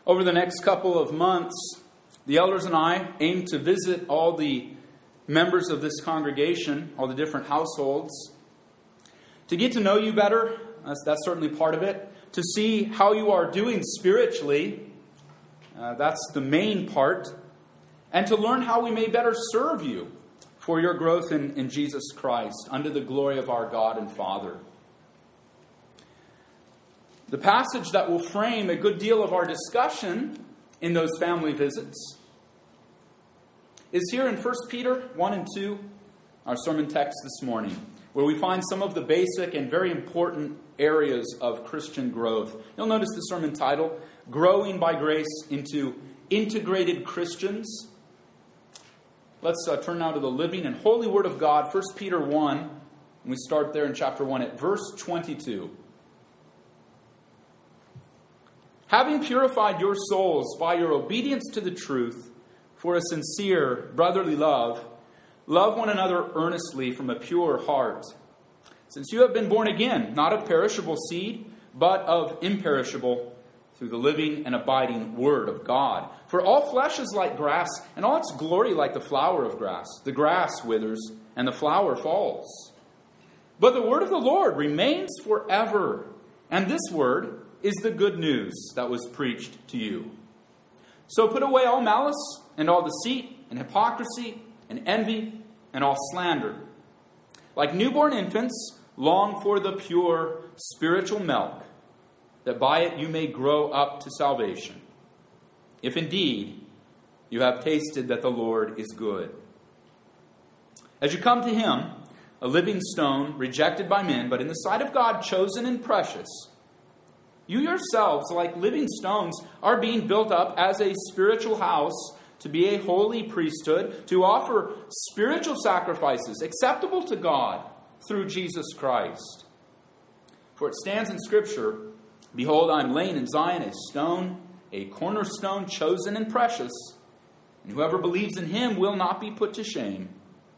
Over the next couple of months, the elders and I aim to visit all the members of this congregation, all the different households, to get to know you better. That's certainly part of it. To see how you are doing spiritually. That's the main part. And to learn how we may better serve you for your growth in Jesus Christ, under the glory of our God and Father. The passage that will frame a good deal of our discussion in those family visits is here in 1 Peter 1 and 2, our sermon text this morning, where we find some of the basic and very important areas of Christian growth. You'll notice the sermon title, Growing by Grace into Integrated Christians. Let's turn now to the living and holy Word of God, 1 Peter 1, and we start there in chapter 1 at verse 22. Having purified your souls by your obedience to the truth for a sincere brotherly love, love one another earnestly from a pure heart. Since you have been born again, not of perishable seed, but of imperishable, through the living and abiding Word of God. For all flesh is like grass, and all its glory like the flower of grass. The grass withers, and the flower falls. But the word of the Lord remains forever. And this word is the good news that was preached to you. So put away all malice, and all deceit, and hypocrisy, and envy, and all slander. Like newborn infants, long for the pure spiritual milk, that by it you may grow up to salvation. If indeed you have tasted that the Lord is good. As you come to Him, a living stone, rejected by men, but in the sight of God chosen and precious, you yourselves, like living stones, are being built up as a spiritual house to be a holy priesthood, to offer spiritual sacrifices acceptable to God through Jesus Christ. For it stands in Scripture, behold, I am laying in Zion a stone, a cornerstone chosen and precious, and whoever believes in Him will not be put to shame.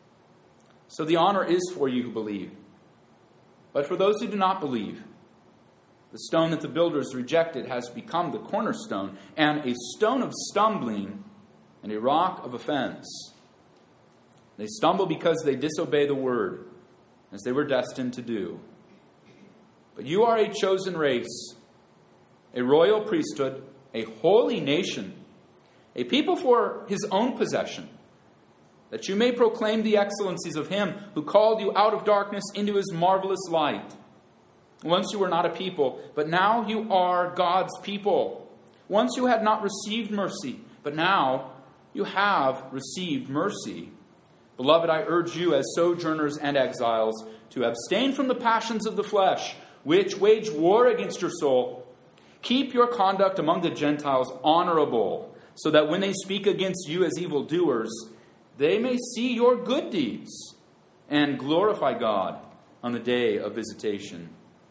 So the honor is for you who believe. But for those who do not believe, the stone that the builders rejected has become the cornerstone, and a stone of stumbling and a rock of offense. They stumble because they disobey the word, as they were destined to do. But you are a chosen race, a royal priesthood, a holy nation, a people for His own possession, that you may proclaim the excellencies of Him who called you out of darkness into His marvelous light. Once you were not a people, but now you are God's people. Once you had not received mercy, but now you have received mercy. Beloved, I urge you as sojourners and exiles to abstain from the passions of the flesh, which wage war against your soul. Keep your conduct among the Gentiles honorable, so that when they speak against you as evildoers, they may see your good deeds and glorify God on the day of visitation.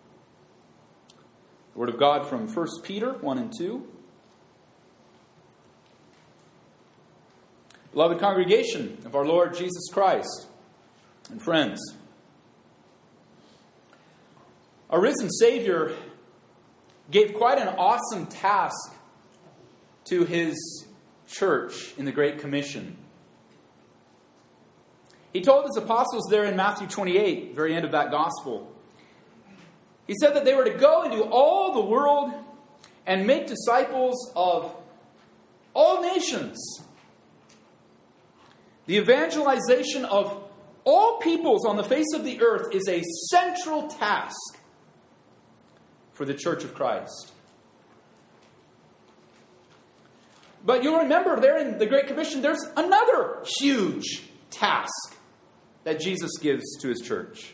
The Word of God from 1 Peter 1 and 2. Beloved congregation of our Lord Jesus Christ and friends, our risen Savior gave quite an awesome task to His church in the Great Commission. He told His apostles there in Matthew 28, very end of that gospel, He said that they were to go into all the world and make disciples of all nations. The evangelization of all peoples on the face of the earth is a central task for the Church of Christ. But you'll remember there in the Great Commission, there's another huge task that Jesus gives to His church.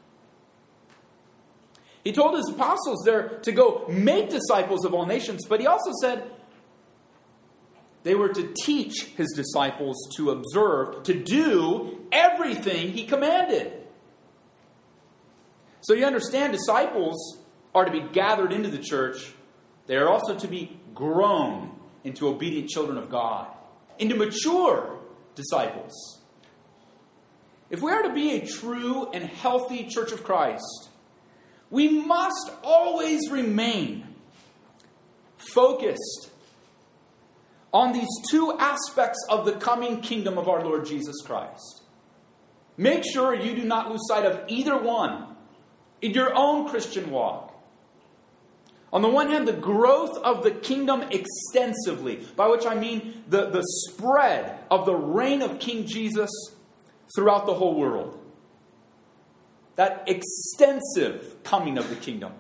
He told His apostles there to go make disciples of all nations, but He also said they were to teach His disciples to observe, to do everything He commanded. So you understand, disciples are to be gathered into the church. They are also to be grown into obedient children of God, into mature disciples. If we are to be a true and healthy Church of Christ, we must always remain focused on these two aspects of the coming kingdom of our Lord Jesus Christ. Make sure you do not lose sight of either one in your own Christian walk. On the one hand, the growth of the kingdom extensively, by which I mean the spread of the reign of King Jesus throughout the whole world. That extensive coming of the kingdom.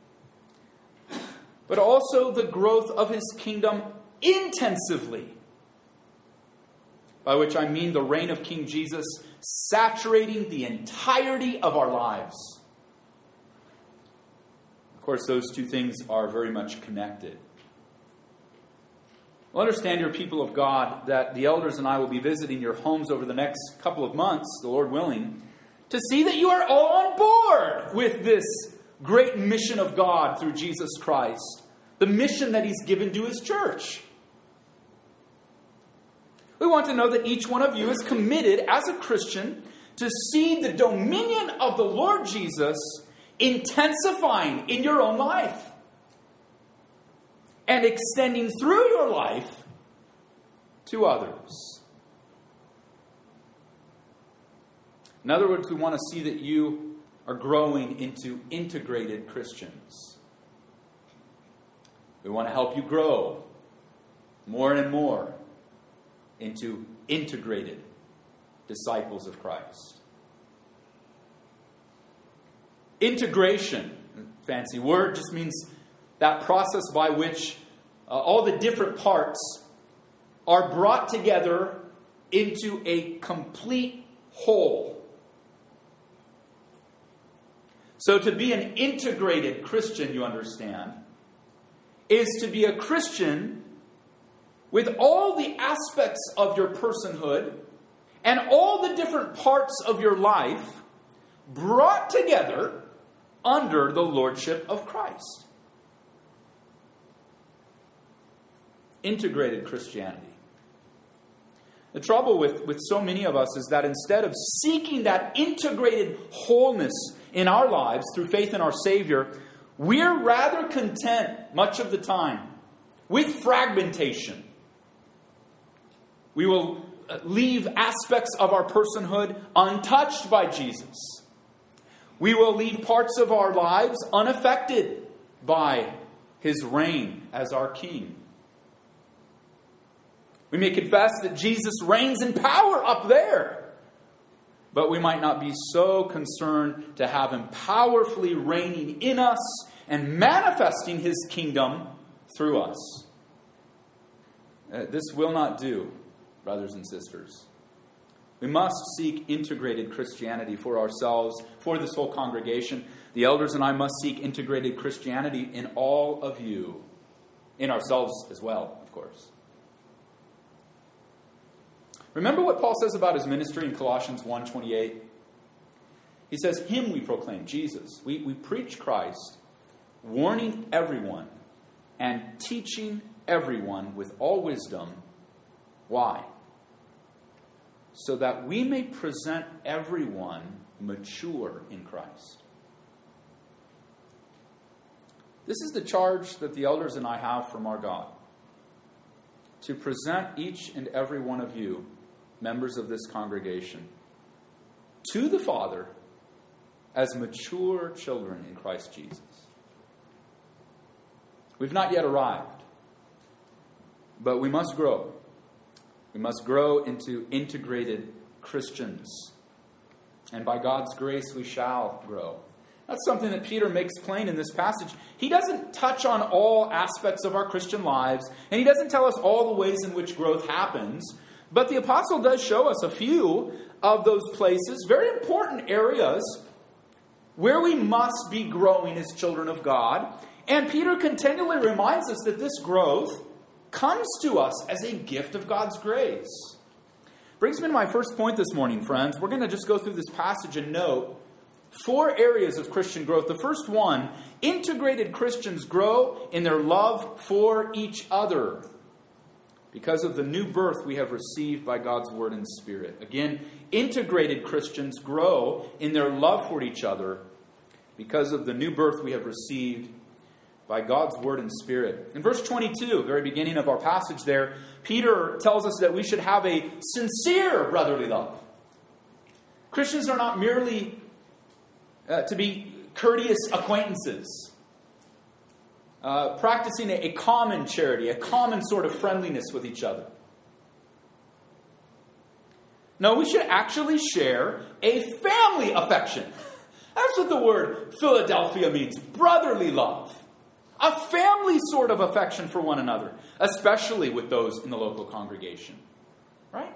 But also the growth of his kingdom intensively, by which I mean the reign of King Jesus saturating the entirety of our lives. Of course, those two things are very much connected. Well, understand, your people of God, that the elders and I will be visiting your homes over the next couple of months, the Lord willing, to see that you are all on board with this great mission of God through Jesus Christ, the mission that he's given to his church. We want to know that each one of you is committed as a Christian to see the dominion of the Lord Jesus intensifying in your own life and extending through your life to others. In other words, we want to see that you are growing into integrated Christians. We want to help you grow more and more into integrated disciples of Christ. Integration, fancy word, just means that process by which all the different parts are brought together into a complete whole. So to be an integrated Christian, you understand, is to be a Christian with all the aspects of your personhood and all the different parts of your life brought together under the lordship of Christ. Integrated Christianity. The trouble with so many of us is that instead of seeking that integrated wholeness in our lives through faith in our Savior, we're rather content much of the time with fragmentation. We will leave aspects of our personhood untouched by Jesus. We will leave parts of our lives unaffected by his reign as our King. We may confess that Jesus reigns in power up there, but we might not be so concerned to have him powerfully reigning in us and manifesting his kingdom through us. This will not do, brothers and sisters. We must seek integrated Christianity for ourselves, for this whole congregation. The elders and I must seek integrated Christianity in all of you. In ourselves as well, of course. Remember what Paul says about his ministry in Colossians 1:28? He says, him we proclaim, Jesus. We preach Christ, warning everyone and teaching everyone with all wisdom. Why? So that we may present everyone mature in Christ. This is the charge that the elders and I have from our God. To present each and every one of you, members of this congregation, to the Father as mature children in Christ Jesus. We've not yet arrived, but we must grow. We must grow into integrated Christians. And by God's grace, we shall grow. That's something that Peter makes plain in this passage. He doesn't touch on all aspects of our Christian lives, and he doesn't tell us all the ways in which growth happens. But the apostle does show us a few of those places, very important areas, where we must be growing as children of God. And Peter continually reminds us that this growth comes to us as a gift of God's grace. Brings me to my first point this morning, friends. We're going to just go through this passage and note 4 areas of Christian growth. The first one, integrated Christians grow in their love for each other because of the new birth we have received by God's Word and Spirit. Again, integrated Christians grow in their love for each other because of the new birth we have received by God's word and spirit. In verse 22, very beginning of our passage there, Peter tells us that we should have a sincere brotherly love. Christians are not merely to be courteous acquaintances, practicing a common charity, a common sort of friendliness with each other. No, we should actually share a family affection. That's what the word Philadelphia means, brotherly love. A family sort of affection for one another, especially with those in the local congregation. Right?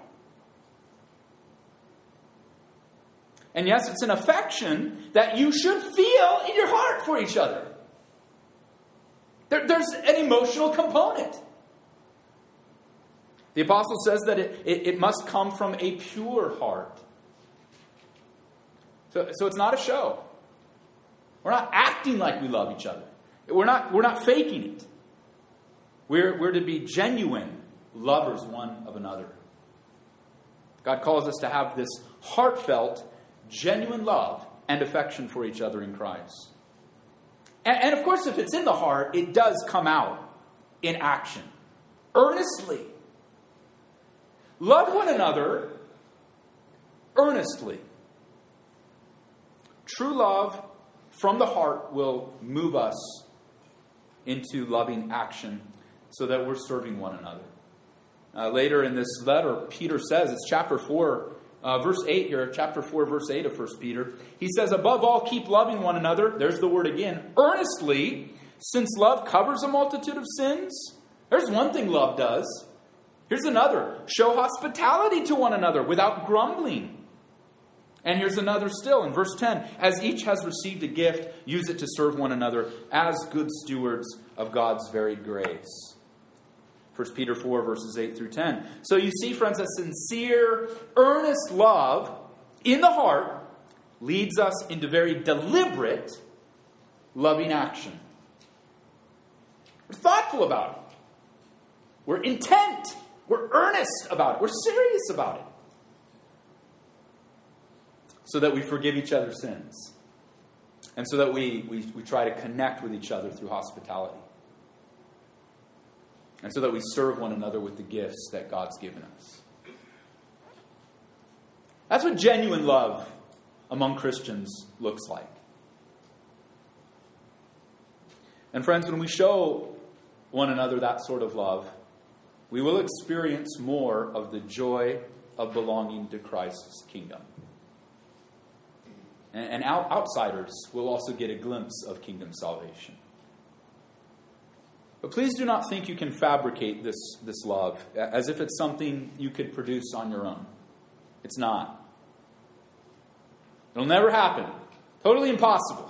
And yes, it's an affection that you should feel in your heart for each other. There's an emotional component. The apostle says that it must come from a pure heart. So it's not a show. We're not acting like we love each other. We're not faking it. We're to be genuine lovers one of another. God calls us to have this heartfelt, genuine love and affection for each other in Christ. And of course, if it's in the heart, it does come out in action. Earnestly. Love one another earnestly. True love from the heart will move us into loving action so that we're serving one another. Later in this letter, Peter says, it's chapter 4, verse 8 here, chapter 4, verse 8 of 1 Peter. He says, above all, keep loving one another. There's the word again. Earnestly, since love covers a multitude of sins. There's one thing love does. Here's another. Show hospitality to one another without grumbling. And here's another still in verse 10. As each has received a gift, use it to serve one another as good stewards of God's varied grace. 1 Peter 4, verses 8 through 10. So you see, friends, a sincere, earnest love in the heart leads us into very deliberate, loving action. We're thoughtful about it. We're intent. We're earnest about it. We're serious about it. So that we forgive each other's sins. And so that we try to connect with each other through hospitality. And so that we serve one another with the gifts that God's given us. That's what genuine love among Christians looks like. And friends, when we show one another that sort of love, we will experience more of the joy of belonging to Christ's kingdom. And outsiders will also get a glimpse of kingdom salvation. But please do not think you can fabricate this love as if it's something you could produce on your own. It's not. It'll never happen. Totally impossible.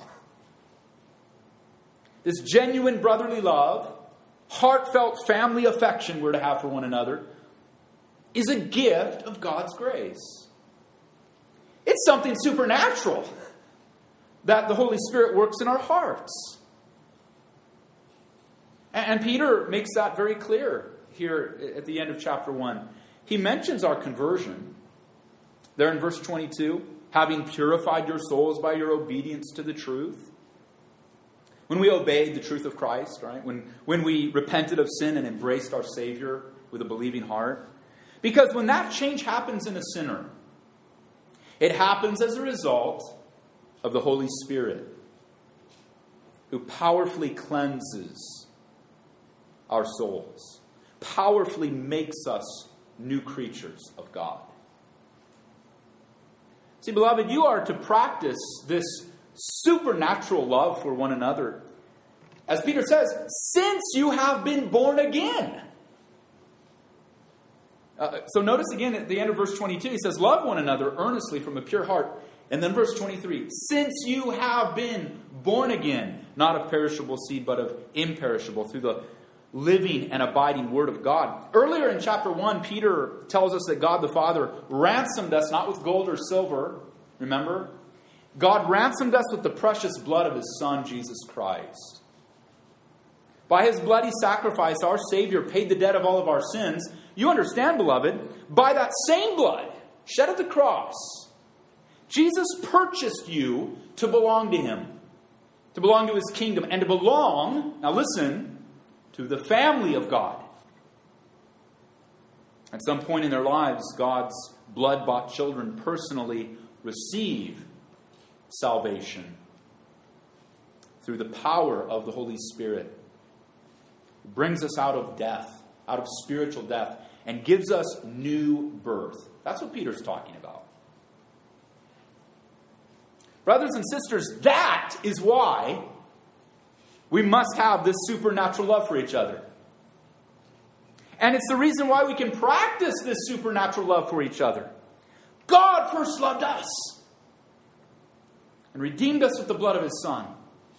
This genuine brotherly love, heartfelt family affection we're to have for one another, is a gift of God's grace. It's something supernatural that the Holy Spirit works in our hearts. And Peter makes that very clear here at the end of chapter 1. He mentions our conversion there in verse 22, having purified your souls by your obedience to the truth. When we obeyed the truth of Christ, right? When we repented of sin and embraced our Savior with a believing heart. Because when that change happens in a sinner, it happens as a result of the Holy Spirit, who powerfully cleanses our souls, powerfully makes us new creatures of God. See, beloved, you are to practice this supernatural love for one another, as Peter says, since you have been born again. So notice again at the end of verse 22, he says, love one another earnestly from a pure heart. And then verse 23, since you have been born again, not of perishable seed, but of imperishable, through the living and abiding word of God. Earlier in chapter 1, Peter tells us that God the Father ransomed us, not with gold or silver, remember? God ransomed us with the precious blood of His Son, Jesus Christ. By His bloody sacrifice, our Savior paid the debt of all of our sins. You understand, beloved, by that same blood shed at the cross, Jesus purchased you to belong to Him. to belong to his kingdom, and to belong, now listen, to the family of God. At some point in their lives, God's blood-bought children personally receive salvation through the power of the Holy Spirit. It brings us out of death, out of spiritual death, and gives us new birth. That's what Peter's talking about. Brothers and sisters, that is why we must have this supernatural love for each other. And it's the reason why we can practice this supernatural love for each other. God first loved us and redeemed us with the blood of his Son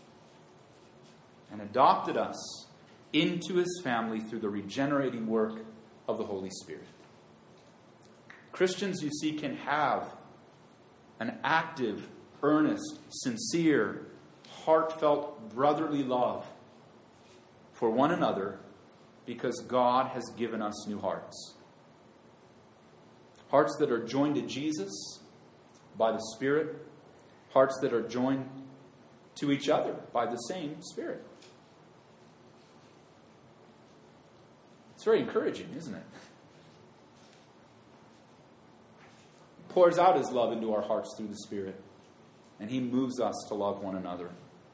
and adopted us into his family through the regenerating work of the Holy Spirit. Christians, you see, can have an active, earnest, sincere, heartfelt, brotherly love for one another because God has given us new hearts. Hearts that are joined to Jesus by the Spirit. Hearts that are joined to each other by the same Spirit. It's very encouraging, isn't it? He pours out his love into our hearts through the Spirit. And he moves us to love one another.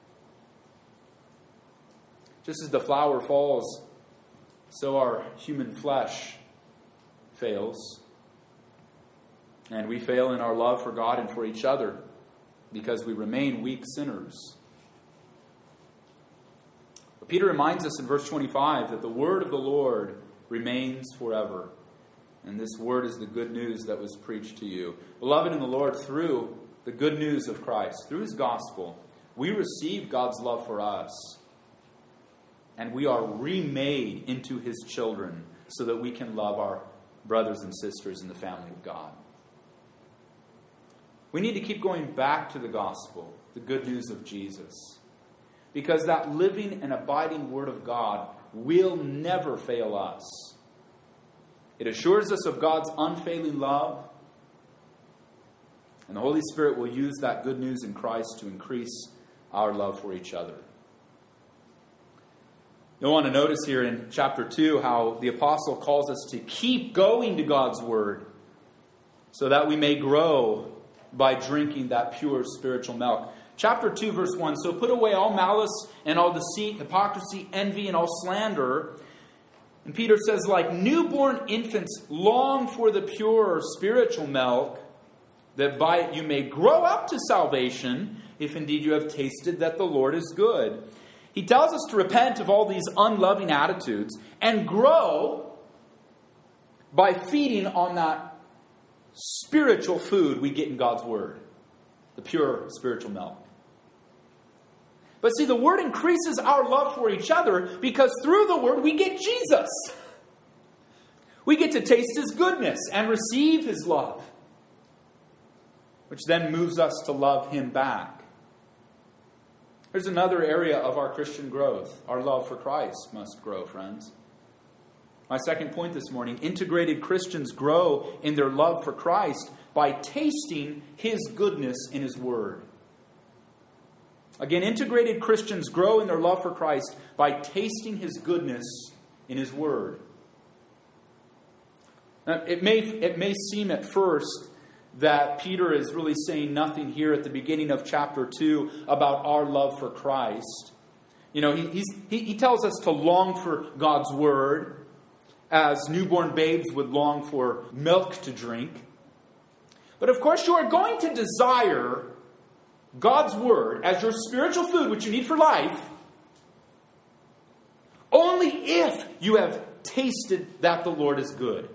Just as the flower falls, so our human flesh fails. And we fail in our love for God and for each other because we remain weak sinners. But Peter reminds us in verse 25 that the word of the Lord remains forever. And this word is the good news that was preached to you. Beloved in the Lord, through the good news of Christ, through his gospel, we receive God's love for us. And we are remade into his children so that we can love our brothers and sisters in the family of God. We need to keep going back to the gospel, the good news of Jesus. Because that living and abiding word of God will never fail us. It assures us of God's unfailing love. And the Holy Spirit will use that good news in Christ to increase our love for each other. You'll want to notice here in chapter 2 how the apostle calls us to keep going to God's word so that we may grow by drinking that pure spiritual milk. Chapter 2, verse 1, so put away all malice and all deceit, hypocrisy, envy, and all slander. And Peter says, like newborn infants, long for the pure spiritual milk, that by it you may grow up to salvation, if indeed you have tasted that the Lord is good. He tells us to repent of all these unloving attitudes and grow by feeding on that spiritual food we get in God's Word, the pure spiritual milk. But see, the Word increases our love for each other because through the Word we get Jesus. We get to taste his goodness and receive his love, which then moves us to love him back. There's another area of our Christian growth. Our love for Christ must grow, friends. My second point this morning, integrated Christians grow in their love for Christ by tasting his goodness in his word. Again, integrated Christians grow in their love for Christ by tasting his goodness in his word. Now, it may seem at first that Peter is really saying nothing here at the beginning of chapter 2 about our love for Christ. You know, he tells us to long for God's word as newborn babes would long for milk to drink. But of course you are going to desire God's word as your spiritual food, which you need for life, only if you have tasted that the Lord is good.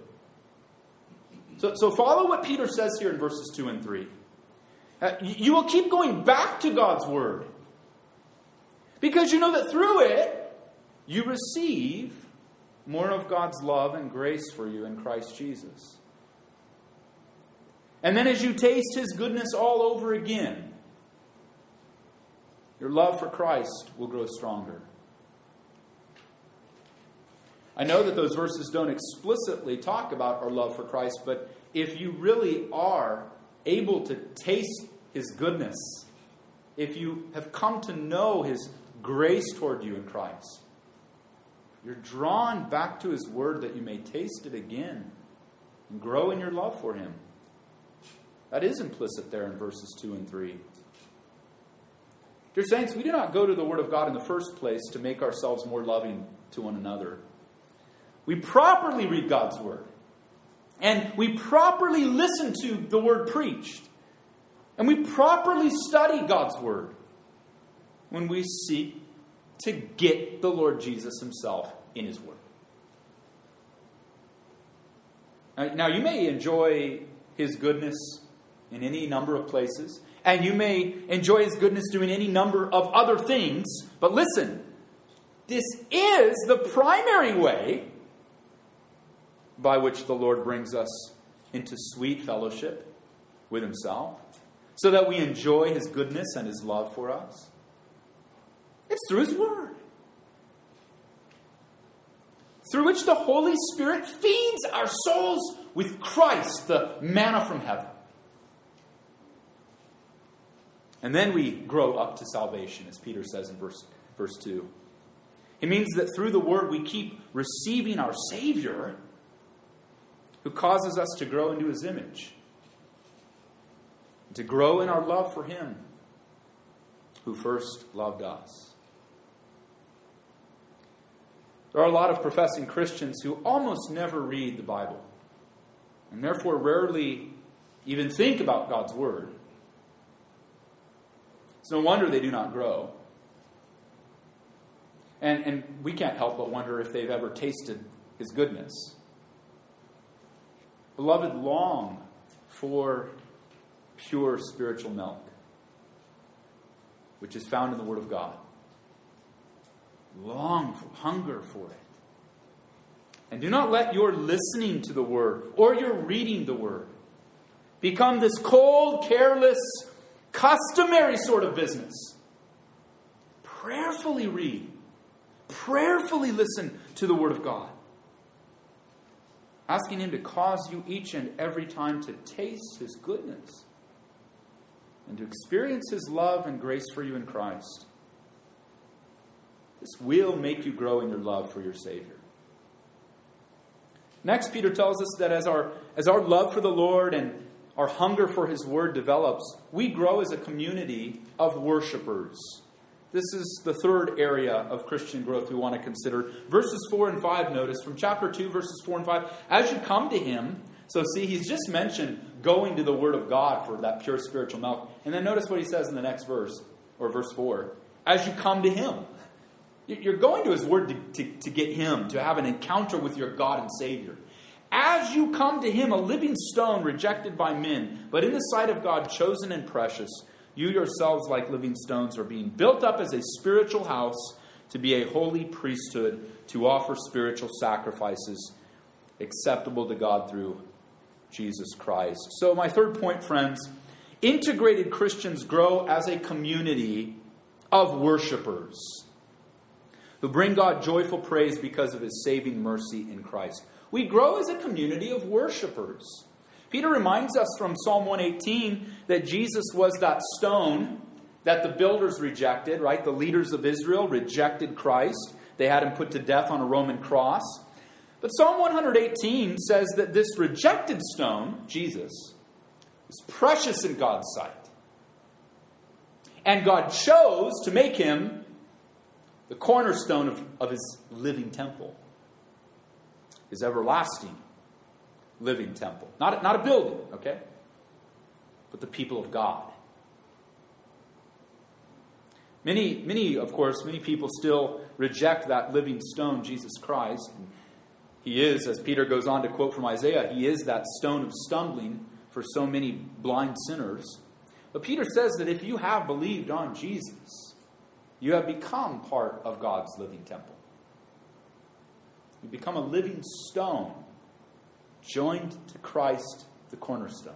So follow what Peter says here in verses 2 and 3. You will keep going back to God's word because you know that through it you receive more of God's love and grace for you in Christ Jesus. And then as you taste his goodness all over again, your love for Christ will grow stronger. I know that those verses don't explicitly talk about our love for Christ, but if you really are able to taste his goodness if you have come to know His grace toward you in Christ, you're drawn back to His Word that you may taste it again and grow in your love for Him. That is implicit there in verses 2 and 3. Dear saints, we do not go to the Word of God in the first place to make ourselves more loving to one another. We properly read God's Word. And we properly listen to the Word preached. And we properly study God's Word when we seek to get the Lord Jesus Himself in His Word. Now, you may enjoy His goodness in any number of places, and you may enjoy His goodness doing any number of other things, but listen, this is the primary way by which the Lord brings us into sweet fellowship with Himself, so that we enjoy His goodness and His love for us. It's through His Word, through which the Holy Spirit feeds our souls with Christ, the manna from heaven. And then we grow up to salvation, as Peter says in verse 2. It means that through the Word we keep receiving our Savior, who causes us to grow into His image, to grow in our love for Him, who first loved us. There are a lot of professing Christians who almost never read the Bible, and therefore rarely even think about God's Word. It's no wonder they do not grow. And we can't help but wonder if they've ever tasted His goodness. Beloved, long for pure spiritual milk, which is found in the Word of God. Hunger for it. And do not let your listening to the Word or your reading the Word become this cold, careless, customary sort of business. Prayerfully read. Prayerfully listen to the Word of God. Asking Him to cause you each and every time to taste His goodness and to experience His love and grace for you in Christ. This will make you grow in your love for your Savior. Next, Peter tells us that as our love for the Lord and our hunger for His Word develops, we grow as a community of worshipers. This is the third area of Christian growth we want to consider. Verses 4 and 5, notice, from chapter 2, verses 4 and 5, as you come to Him, so see, he's just mentioned going to the Word of God for that pure spiritual milk. And then notice what he says in the next verse, or verse 4, as you come to Him. You're going to His Word to get Him, to have an encounter with your God and Savior. As you come to Him, a living stone rejected by men, but in the sight of God chosen and precious, you yourselves, like living stones, are being built up as a spiritual house to be a holy priesthood, to offer spiritual sacrifices acceptable to God through Jesus Christ. So my third point, friends, integrated Christians grow as a community of worshipers who bring God joyful praise because of His saving mercy in Christ. We grow as a community of worshipers. Peter reminds us from Psalm 118 that Jesus was that stone that the builders rejected, right? The leaders of Israel rejected Christ. They had Him put to death on a Roman cross. But Psalm 118 says that this rejected stone, Jesus, is precious in God's sight. And God chose to make Him the cornerstone of His living temple. His everlasting living temple. Not a building, okay? But the people of God. Many people still reject that living stone, Jesus Christ. And He is, as Peter goes on to quote from Isaiah, He is that stone of stumbling for so many blind sinners. But Peter says that if you have believed on Jesus, you have become part of God's living temple. You become a living stone, joined to Christ, the cornerstone.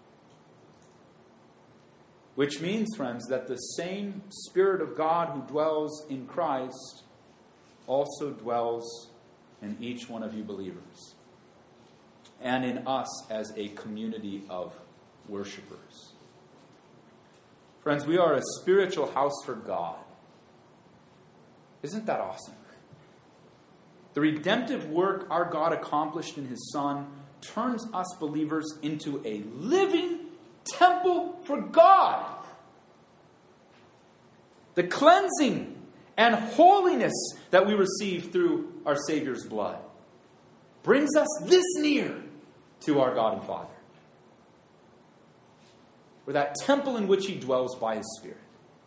Which means, friends, that the same Spirit of God who dwells in Christ also dwells in each one of you believers, and in us as a community of worshipers. Friends, we are a spiritual house for God. Isn't that awesome? The redemptive work our God accomplished in His Son turns us believers into a living temple for God. The cleansing and holiness that we receive through our Savior's blood brings us this near to our God and Father. We're that temple in which He dwells by His Spirit.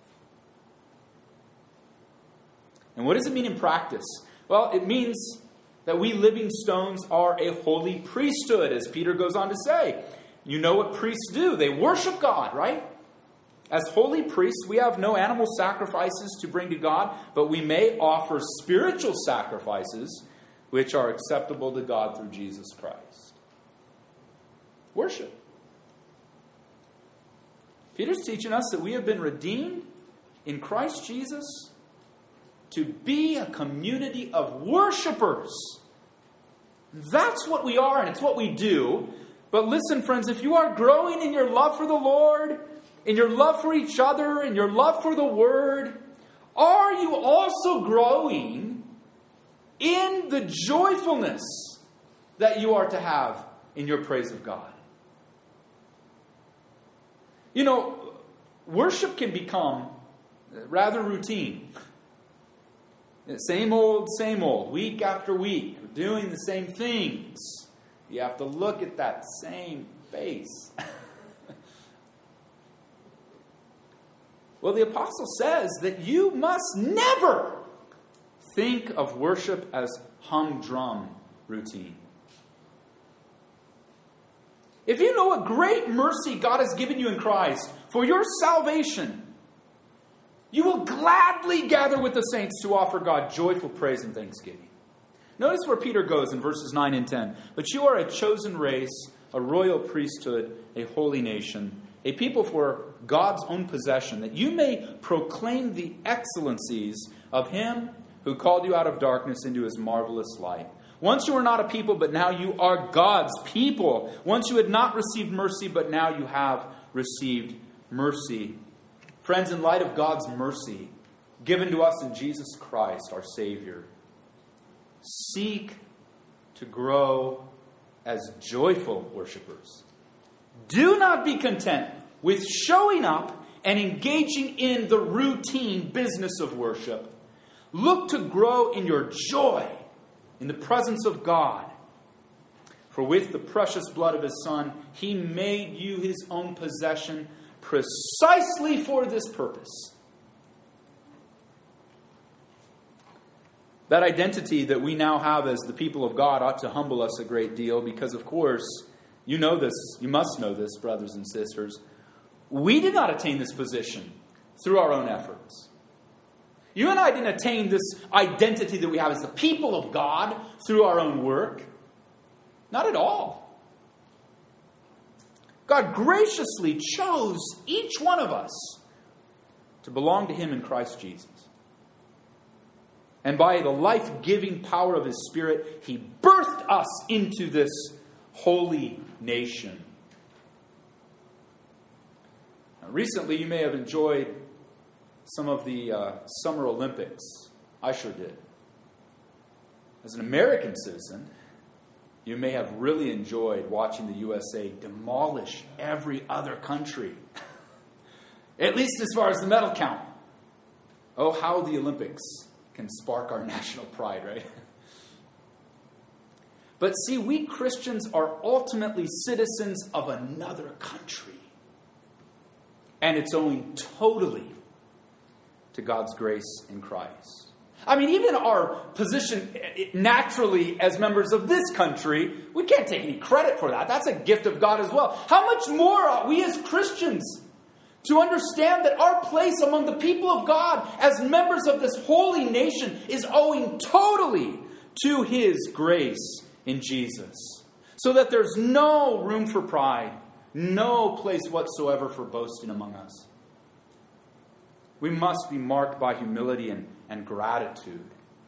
And what does it mean in practice? Well, it means that we living stones are a holy priesthood, as Peter goes on to say. You know what priests do. They worship God, right? As holy priests, we have no animal sacrifices to bring to God, but we may offer spiritual sacrifices which are acceptable to God through Jesus Christ. Worship. Peter's teaching us that we have been redeemed in Christ Jesus to be a community of worshipers. That's what we are, and it's what we do. But listen, friends, if you are growing in your love for the Lord, in your love for each other, in your love for the Word, are you also growing in the joyfulness that you are to have in your praise of God? You know, worship can become rather routine. Same old, week after week, we're doing the same things. You have to look at that same face. Well, the apostle says that you must never think of worship as humdrum routine. If you know what great mercy God has given you in Christ for your salvation, you will gladly gather with the saints to offer God joyful praise and thanksgiving. Notice where Peter goes in verses 9 and 10. But you are a chosen race, a royal priesthood, a holy nation, a people for God's own possession, that you may proclaim the excellencies of Him who called you out of darkness into His marvelous light. Once you were not a people, but now you are God's people. Once you had not received mercy, but now you have received mercy. Friends, in light of God's mercy given to us in Jesus Christ, our Savior, seek to grow as joyful worshipers. Do not be content with showing up and engaging in the routine business of worship. Look to grow in your joy in the presence of God. For with the precious blood of His Son, He made you His own possession precisely for this purpose. That identity that we now have as the people of God ought to humble us a great deal because, of course, you know this, you must know this, brothers and sisters. We did not attain this position through our own efforts. You and I didn't attain this identity that we have as the people of God through our own work. Not at all. God graciously chose each one of us to belong to Him in Christ Jesus. And by the life-giving power of His Spirit, He birthed us into this holy nation. Now, recently, you may have enjoyed some of the Summer Olympics. I sure did. As an American citizen, you may have really enjoyed watching the USA demolish every other country. At least as far as the medal count. Oh, how the Olympics can spark our national pride, right? But see, we Christians are ultimately citizens of another country. And it's owing totally to God's grace in Christ. I mean, even our position naturally as members of this country, we can't take any credit for that. That's a gift of God as well. How much more ought we as Christians to understand that our place among the people of God as members of this holy nation is owing totally to His grace in Jesus. So that there's no room for pride, no place whatsoever for boasting among us. We must be marked by humility and gratitude.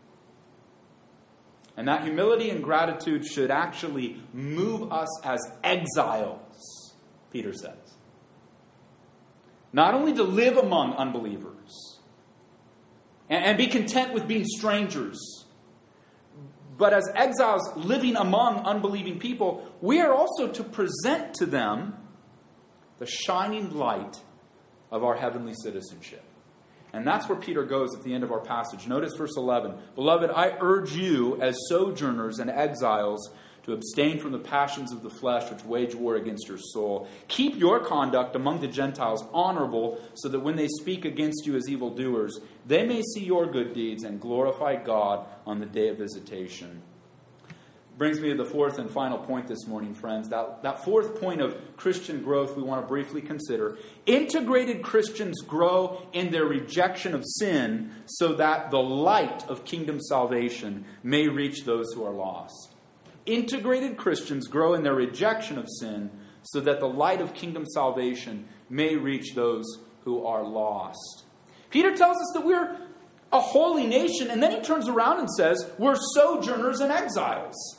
And that humility and gratitude should actually move us as exiles, Peter says. not only to live among unbelievers and be content with being strangers, but as exiles living among unbelieving people, we are also to present to them the shining light of our heavenly citizenship. And that's where Peter goes at the end of our passage. Notice verse 11. Beloved, I urge you as sojourners and exiles to abstain from the passions of the flesh which wage war against your soul. Keep your conduct among the Gentiles honorable, so that when they speak against you as evildoers, they may see your good deeds and glorify God on the day of visitation. Brings me to the fourth and final point this morning, friends. That fourth point of Christian growth we want to briefly consider. Integrated Christians grow in their rejection of sin so that the light of kingdom salvation may reach those who are lost. Integrated Christians grow in their rejection of sin so that the light of kingdom salvation may reach those who are lost. Peter tells us that we're a holy nation, and then he turns around and says we're sojourners and exiles.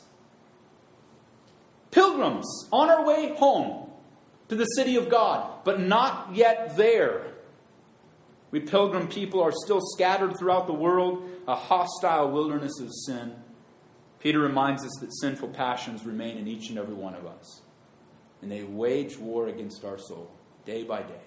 Pilgrims on our way home to the city of God, but not yet there. We pilgrim people are still scattered throughout the world, a hostile wilderness of sin. Peter reminds us that sinful passions remain in each and every one of us, and they wage war against our soul day by day.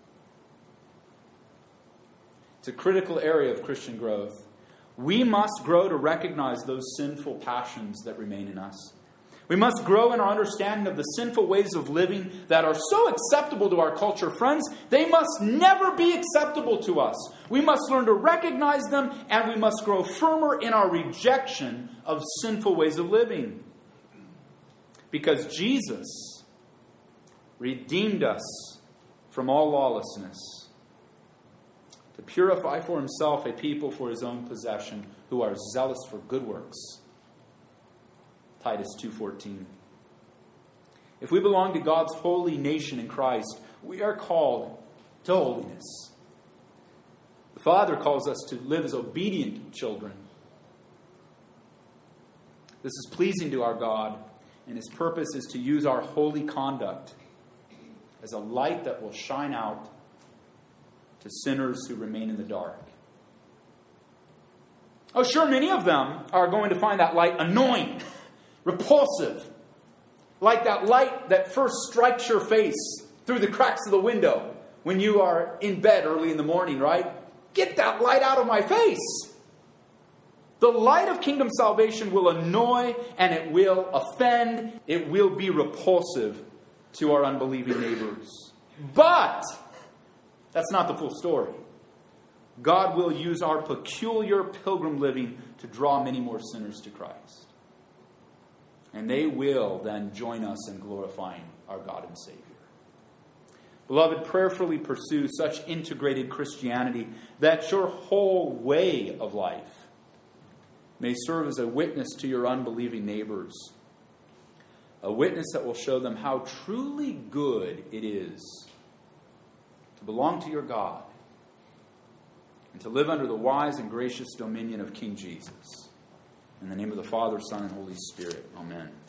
It's a critical area of Christian growth. We must grow to recognize those sinful passions that remain in us. We must grow in our understanding of the sinful ways of living that are so acceptable to our culture. Friends, they must never be acceptable to us. We must learn to recognize them, and we must grow firmer in our rejection of sinful ways of living. Because Jesus redeemed us from all lawlessness, to purify for himself a people for his own possession who are zealous for good works. Titus 2:14. If we belong to God's holy nation in Christ, we are called to holiness. The Father calls us to live as obedient children. This is pleasing to our God, and his purpose is to use our holy conduct as a light that will shine out to sinners who remain in the dark. Oh, sure, many of them are going to find that light annoying, repulsive, like that light that first strikes your face through the cracks of the window when you are in bed early in the morning, right? Get that light out of my face. The light of kingdom salvation will annoy and it will offend. It will be repulsive to our unbelieving neighbors. But that's not the full story. God will use our peculiar pilgrim living to draw many more sinners to Christ. And they will then join us in glorifying our God and Savior. Beloved, prayerfully pursue such integrated Christianity that your whole way of life may serve as a witness to your unbelieving neighbors. A witness that will show them how truly good it is to belong to your God and to live under the wise and gracious dominion of King Jesus. In the name of the Father, Son, and Holy Spirit. Amen.